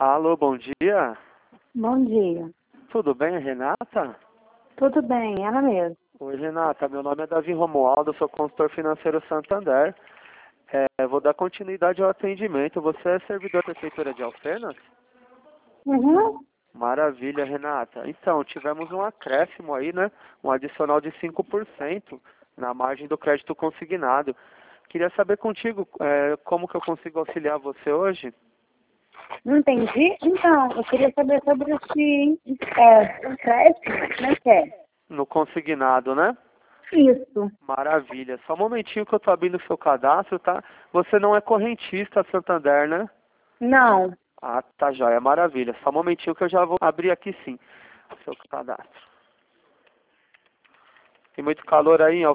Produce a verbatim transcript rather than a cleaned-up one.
Alô, bom dia. Bom dia. Tudo bem, Renata? Tudo bem, ela mesmo. Oi, Renata. Meu nome é Davi Romualdo, sou consultor financeiro Santander. É, vou dar continuidade ao atendimento. Você é servidor da Prefeitura de Alfenas? Uhum. Maravilha, Renata. Então, tivemos um acréscimo aí, né? Um adicional de cinco por cento na margem do crédito consignado. Queria saber contigo é, como que eu consigo auxiliar você hoje? Não entendi? Então, eu queria saber sobre esse é, empréstimo, como é que é? No consignado, né? Isso. Maravilha. Só um momentinho que eu tô abrindo o seu cadastro, tá? Você não é correntista Santander, né? Não. Ah, tá joia. Maravilha. Só um momentinho que eu já vou abrir aqui sim o seu cadastro. Tem muito calor aí, ó.